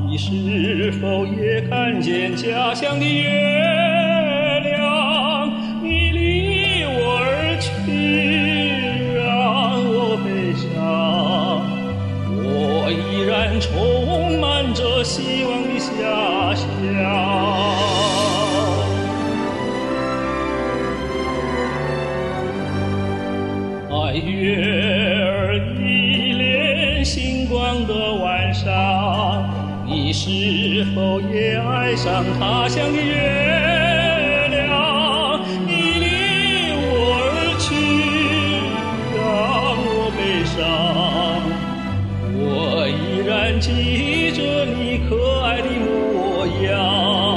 你是否也看见家乡的月亮？你离我而去，让我悲伤。我依然充满着希望的遐想。爱月儿一连星光的晚上，你是否也爱上他乡的月亮？你离我而去，让我悲伤。我依然记着你可爱的模样。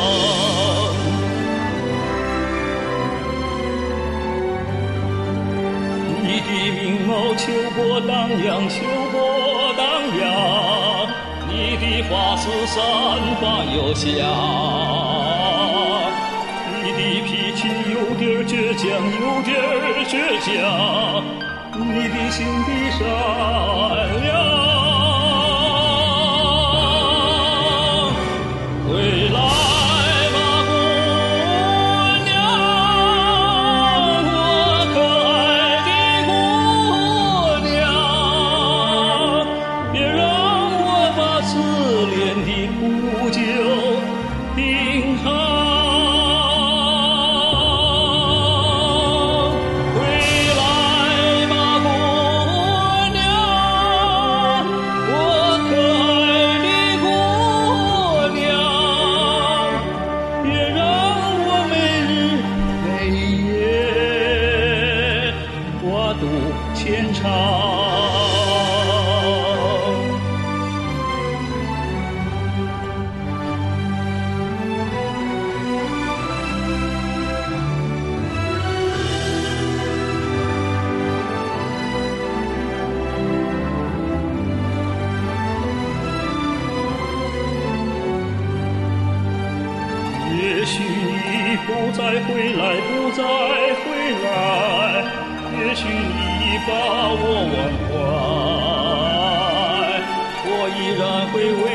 你的明眸秋波荡漾，秋波荡漾，你的发丝散发幽香，你的脾气有点倔强，有点倔强，你的心地善良。回来牵肠。也许你不再回来，不再回来，也许你把我忘怀，我依然会为